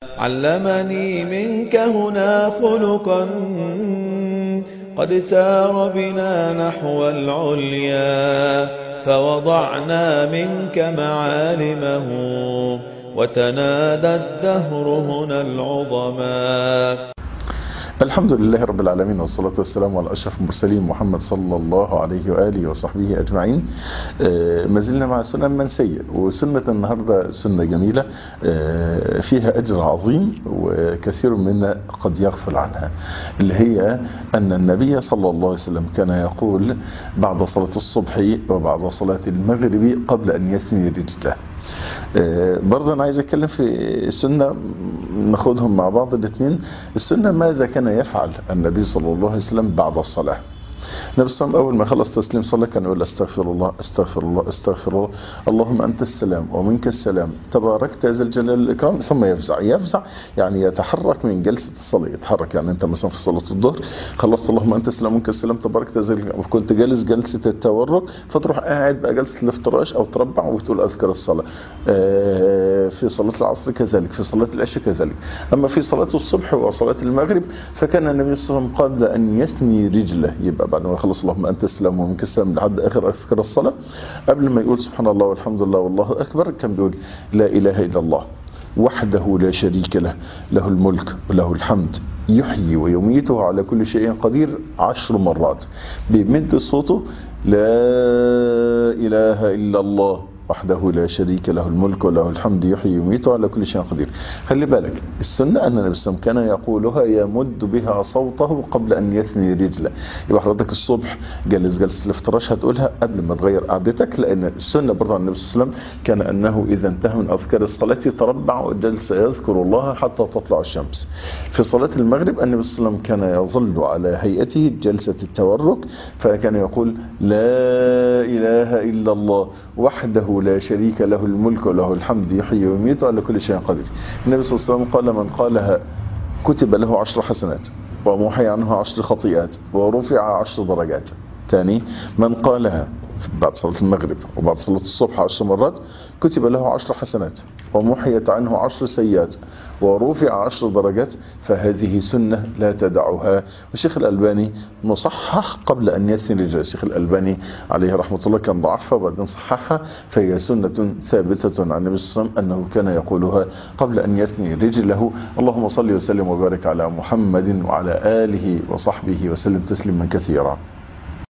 علمني منك هنا خلقا قد سار بنا نحو العليا، فوضعنا منك معالمه وتنادى الدهر هنا العظما. الحمد لله رب العالمين، والصلاة والسلام على أشرف المرسلين محمد صلى الله عليه وآله وصحبه أجمعين. ما زلنا مع سنن منسية، وسنة النهاردة سنة جميلة فيها أجر عظيم وكثير منا قد يغفل عنها، اللي هي أن النبي صلى الله عليه وسلم كان يقول بعد صلاة الصبح وبعد صلاة المغرب قبل أن يثني رجله. برضه أنا عايز أتكلم في السنة، ناخدهم مع بعض الاثنين. السنة ماذا كان يفعل النبي صلى الله عليه وسلم بعد الصلاة؟ النبي صلى الله عليه وسلم أول ما خلص تسليم صلاة كان يقول استغفر الله استغفر الله استغفر الله، اللهم أنت السلام ومنك السلام تباركت ذا الجلال والإكرام. ثم يفزع يعني يتحرك من جلسة الصلاة، يتحرك. يعني أنت مثلا في صلاة الظهر خلصت اللهم أنت السلام ومنك السلام تباركت ذا الجلال، وكنت جالس جلسة التورك، فتروح قاعد بقى جلسة الافتراش أو تربع وتقول أذكر الصلاة. في صلاة العصر كذلك، في صلاة العشاء كذلك. أما في صلاة الصبح وصلاة المغرب فكان النبي صلى الله عليه وسلم قبل أن يثني رجله، يبقى بعد ما يخلص اللهم أنت السلام ومنك السلام لحد آخر أذكار الصلاة، قبل ما يقول سبحان الله والحمد لله والله أكبر كان بيقول لا إله إلا الله وحده لا شريك له، له الملك وله الحمد يحيي ويميته على كل شيء قدير 10 مرات. بيمد صوته لا إله إلا الله وحده لا شريك له الملك وله الحمد يحيي ويميته على كل شيء قدير. خلي بالك السنة أن النبي صلى الله عليه وسلم كان يقولها يمد بها صوته قبل أن يثني رجله. يبقى حضرتك الصبح جلسة الافتراش هتقولها قبل ما تغير قعدتك، لأن السنة برضه عن النبي صلى الله عليه وسلم كان أنه إذا انتهى من أذكار الصلاة تربع وجلس يذكر الله حتى تطلع الشمس. في صلاة المغرب النبي صلى الله عليه وسلم كان يظل على هيئته جلسة التورك، فكان يقول لا إله إلا الله وحده لا شريك له الملك وله الحمد يحيي ويميت على كل شيء قدير. النبي صلى الله عليه وسلم قال من قالها كتب له 10 حسنات ومحي عنه 10 خطيئات ورفع 10 درجات. ثاني من قالها بعد صلاة المغرب وبعد صلاة الصبح 10 مرات كتب له 10 حسنات ومحيت عنه 10 سيئات ورفع 10 درجات، فهذه سنة لا تدعها. والشيخ الألباني مصحح قبل أن يثني رجله. الشيخ الألباني عليه رحمة الله كان ضعفها وبعدين صححها، فهي سنة ثابتة عن النبي صلى الله عليه وسلم أنه كان يقولها قبل أن يثني رجله. اللهم صل وسلم وبارك على محمد وعلى آله وصحبه وسلم تسليما كثيرا.